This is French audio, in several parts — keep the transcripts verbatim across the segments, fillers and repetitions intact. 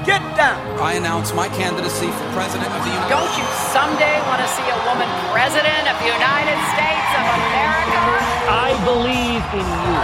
Get down. I announce my candidacy for president of the United States. Don't you someday want to see a woman president of the United States of America? I believe in you.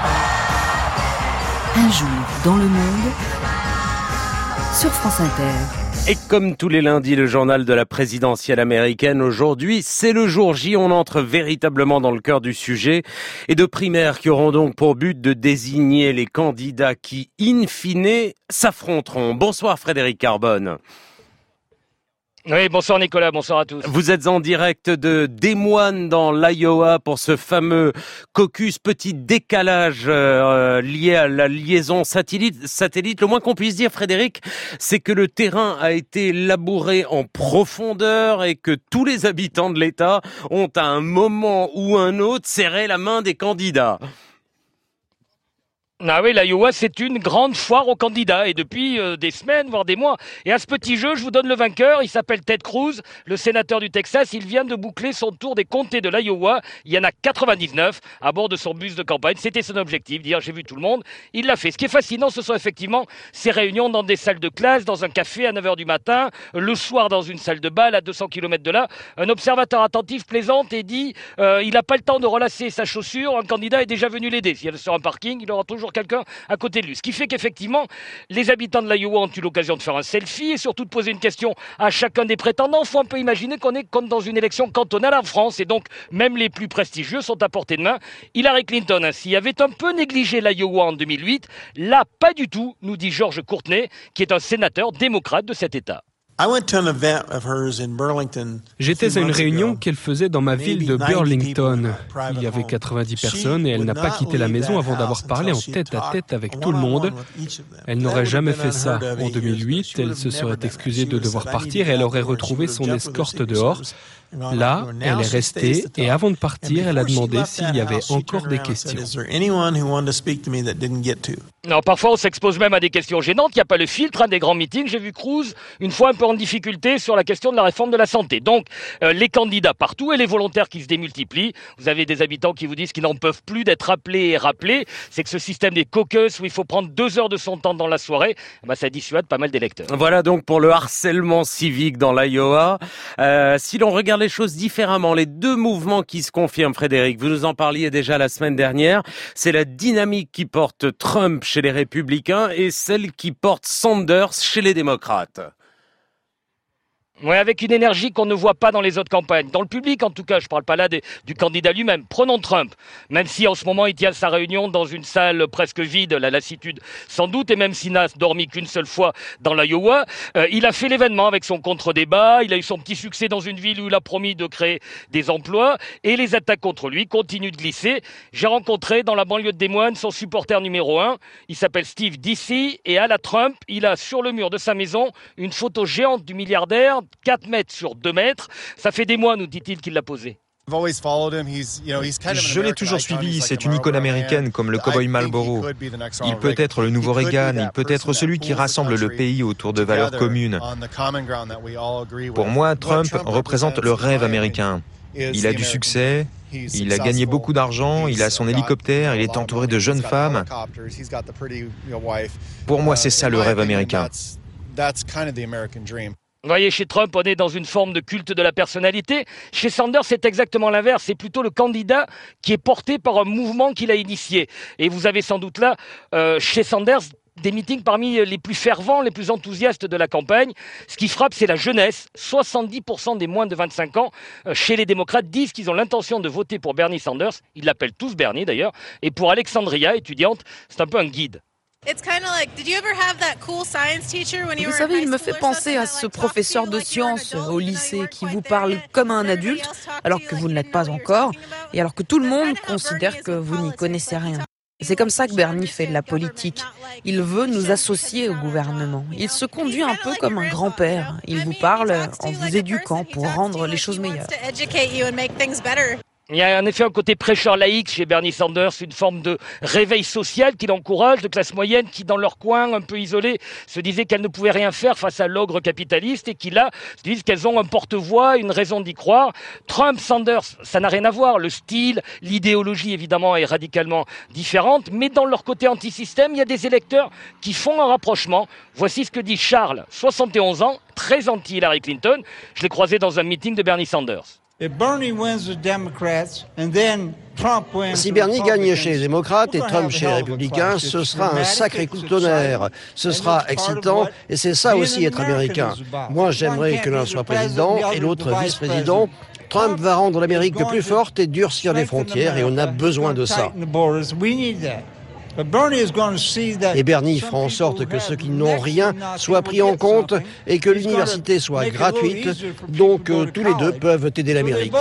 Un jour dans le monde sur France Inter. Et comme tous les lundis, le journal de la présidentielle américaine, aujourd'hui, c'est le jour J. On entre véritablement dans le cœur du sujet et de primaires qui auront donc pour but de désigner les candidats qui, in fine, s'affronteront. Bonsoir Frédéric Carbone. Oui, bonsoir Nicolas, bonsoir à tous. Vous êtes en direct de Des Moines dans l'Iowa pour ce fameux caucus, petit décalage euh, lié à la liaison satellite. satellite. Le moins qu'on puisse dire, Frédéric, c'est que le terrain a été labouré en profondeur et que tous les habitants de l'État ont à un moment ou un autre serré la main des candidats. Ah oui, l'Iowa, c'est une grande foire aux candidats et depuis euh, des semaines, voire des mois. Et à ce petit jeu, je vous donne le vainqueur. Il s'appelle Ted Cruz, le sénateur du Texas. Il vient de boucler son tour des comtés de l'Iowa. Il y en a quatre-vingt-dix-neuf à bord de son bus de campagne. C'était son objectif, dire j'ai vu tout le monde. Il l'a fait. Ce qui est fascinant, ce sont effectivement ces réunions dans des salles de classe, dans un café à neuf heures du matin, le soir dans une salle de bal à deux cents kilomètres de là. Un observateur attentif plaisante et dit euh, il n'a pas le temps de relasser sa chaussure. Un candidat est déjà venu l'aider. S'il est sur un parking, il aura toujours quelqu'un à côté de lui. Ce qui fait qu'effectivement, les habitants de l'Iowa ont eu l'occasion de faire un selfie et surtout de poser une question à chacun des prétendants. Il faut un peu imaginer qu'on est comme dans une élection cantonale en France et donc même les plus prestigieux sont à portée de main. Hillary Clinton ainsi avait un peu négligé l'Iowa en deux mille huit. Là, pas du tout, nous dit George Courtney, qui est un sénateur démocrate de cet État. J'étais à une réunion qu'elle faisait dans ma ville de Burlington. Il y avait quatre-vingt-dix personnes et elle n'a pas quitté la maison avant d'avoir parlé en tête à tête avec tout le monde. Elle n'aurait jamais fait ça. En deux mille huit, elle se serait excusée de devoir partir et elle aurait retrouvé son escorte dehors. Là, elle est restée et avant de partir, elle a demandé s'il y avait encore des questions. Non, parfois on s'expose même à des questions gênantes. Il n'y a pas le filtre hein, des grands meetings. J'ai vu Cruz une fois un peu en difficulté sur la question de la réforme de la santé. Donc, euh, les candidats partout et les volontaires qui se démultiplient. Vous avez des habitants qui vous disent qu'ils n'en peuvent plus d'être appelés et rappelés. C'est que ce système des caucus où il faut prendre deux heures de son temps dans la soirée, bah, ça dissuade pas mal d'électeurs. Voilà donc pour le harcèlement civique dans l'Iowa. Euh, si l'on regarde les choses différemment, les deux mouvements qui se confirment, Frédéric, vous nous en parliez déjà la semaine dernière, c'est la dynamique qui porte Trump chez les Républicains et celle qui porte Sanders chez les démocrates. Oui, avec une énergie qu'on ne voit pas dans les autres campagnes. Dans le public, en tout cas, je ne parle pas là des, du candidat lui-même. Prenons Trump. Même si en ce moment, il tient sa réunion dans une salle presque vide, la lassitude sans doute, et même s'il n'a dormi qu'une seule fois dans l'Iowa, euh, il a fait l'événement avec son contre-débat, il a eu son petit succès dans une ville où il a promis de créer des emplois, et les attaques contre lui continuent de glisser. J'ai rencontré dans la banlieue de Des Moines son supporter numéro un, il s'appelle Steve D C, et à la Trump, il a sur le mur de sa maison une photo géante du milliardaire, quatre mètres sur deux mètres. Ça fait des mois, nous dit-il, qu'il l'a posé. Je l'ai toujours suivi, c'est une icône américaine comme le cow-boy Marlboro. Il peut être le nouveau Reagan, il peut être celui qui rassemble le pays autour de valeurs communes. Pour moi, Trump représente le rêve américain. Il a du succès, il a gagné beaucoup d'argent, il a son hélicoptère, il est entouré de jeunes femmes. Pour moi, c'est ça le rêve américain. Vous voyez, chez Trump, on est dans une forme de culte de la personnalité. Chez Sanders, c'est exactement l'inverse. C'est plutôt le candidat qui est porté par un mouvement qu'il a initié. Et vous avez sans doute là, euh, chez Sanders, des meetings parmi les plus fervents, les plus enthousiastes de la campagne. Ce qui frappe, c'est la jeunesse. soixante-dix pour cent des moins de vingt-cinq ans, euh, chez les démocrates, disent qu'ils ont l'intention de voter pour Bernie Sanders. Ils l'appellent tous Bernie, d'ailleurs. Et pour Alexandria, étudiante, c'est un peu un guide. Vous savez, il me fait penser à ce professeur de sciences au lycée qui vous parle comme un adulte alors que vous ne l'êtes pas encore et alors que tout le monde considère que vous n'y connaissez rien. C'est comme ça que Bernie fait de la politique. Il veut nous associer au gouvernement. Il se conduit un peu comme un grand-père. Il vous parle en vous éduquant pour rendre les choses meilleures. Il y a en effet un côté prêcheur laïque chez Bernie Sanders, une forme de réveil social qu'il encourage, de classe moyenne qui, dans leur coin, un peu isolé, se disaient qu'elles ne pouvaient rien faire face à l'ogre capitaliste et qui, là, se disent qu'elles ont un porte-voix, une raison d'y croire. Trump, Sanders, ça n'a rien à voir. Le style, l'idéologie, évidemment, est radicalement différente. Mais dans leur côté anti-système, il y a des électeurs qui font un rapprochement. Voici ce que dit Charles, soixante et onze ans, très anti-Hillary Clinton. Je l'ai croisé dans un meeting de Bernie Sanders. Si Bernie gagne chez les démocrates et Trump chez les républicains, ce sera un sacré coup de tonnerre. Ce sera excitant et c'est ça aussi être américain. Moi, j'aimerais que l'un soit président et l'autre vice-président. Trump va rendre l'Amérique plus forte et durcir les frontières et on a besoin de ça. Et Bernie fera en sorte que ceux qui n'ont rien soient pris en compte et que l'université soit gratuite, donc euh, tous les deux peuvent aider l'Amérique.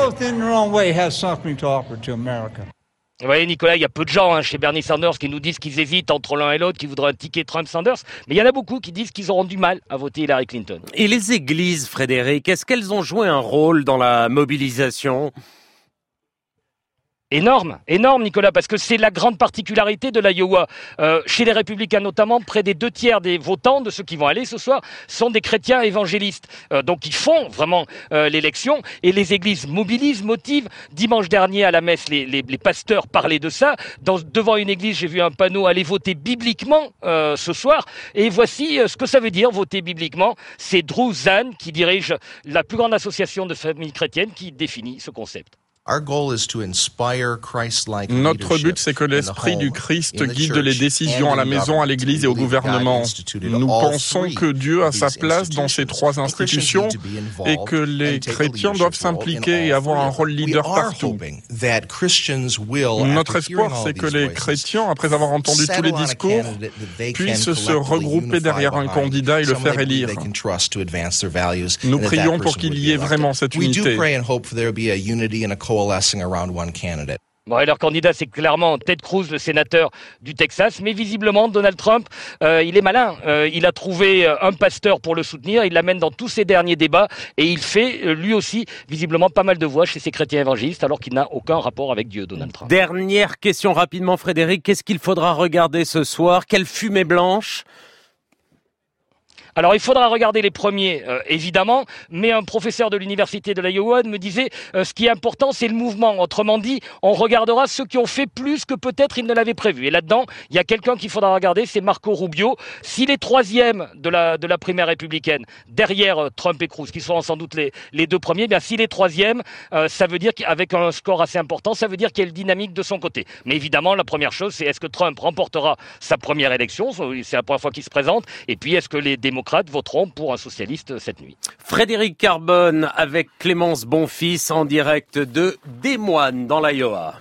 Vous voyez, Nicolas, il y a peu de gens hein, chez Bernie Sanders qui nous disent qu'ils hésitent entre l'un et l'autre, qui voudraient un ticket Trump-Sanders, mais il y en a beaucoup qui disent qu'ils auront du mal à voter Hillary Clinton. Et les églises, Frédéric, est-ce qu'elles ont joué un rôle dans la mobilisation ? Énorme, énorme Nicolas, parce que c'est la grande particularité de l'Iowa. Euh, chez les républicains notamment, près des deux tiers des votants, de ceux qui vont aller ce soir, sont des chrétiens évangélistes. Euh, donc ils font vraiment euh, l'élection et les églises mobilisent, motivent. Dimanche dernier à la messe, les, les, les pasteurs parlaient de ça. Dans, devant une église, j'ai vu un panneau « Allez voter bibliquement euh, ce soir ». Et voici euh, ce que ça veut dire, voter bibliquement. C'est Drew Zahn qui dirige la plus grande association de familles chrétiennes qui définit ce concept. Notre but, c'est que l'esprit du Christ guide les décisions à la maison, à l'Église et au gouvernement. Nous pensons que Dieu a sa place dans ces trois institutions et que les chrétiens doivent s'impliquer et avoir un rôle leader partout. Notre espoir, c'est que les chrétiens, après avoir entendu tous les discours, puissent se regrouper derrière un candidat et le faire élire. Nous prions pour qu'il y ait vraiment cette unité. Bon, et leur candidat, c'est clairement Ted Cruz, le sénateur du Texas. Mais visiblement, Donald Trump, euh, il est malin. Euh, il a trouvé un pasteur pour le soutenir. Il l'amène dans tous ses derniers débats. Et il fait, euh, lui aussi, visiblement, pas mal de voix chez ses chrétiens évangélistes, alors qu'il n'a aucun rapport avec Dieu, Donald Trump. Dernière question rapidement, Frédéric. Qu'est-ce qu'il faudra regarder ce soir ? Quelle fumée blanche ? Alors, il faudra regarder les premiers, euh, évidemment, mais un professeur de l'université de l'Iowa me disait euh, ce qui est important, c'est le mouvement. Autrement dit, on regardera ceux qui ont fait plus que peut-être ils ne l'avaient prévu. Et là-dedans, il y a quelqu'un qu'il faudra regarder, c'est Marco Rubio. S'il est troisième de la, de la primaire républicaine, derrière euh, Trump et Cruz, qui seront sans doute les, les deux premiers, bien s'il est troisième, euh, ça veut dire qu'avec un score assez important, ça veut dire qu'il y a une dynamique de son côté. Mais évidemment, la première chose, c'est est-ce que Trump remportera sa première élection ? C'est la première fois qu'il se présente. Et puis, est-ce que les démocrates voteront pour un socialiste cette nuit. Frédéric Carbone avec Clémence Bonfils en direct de Des Moines dans l'Iowa.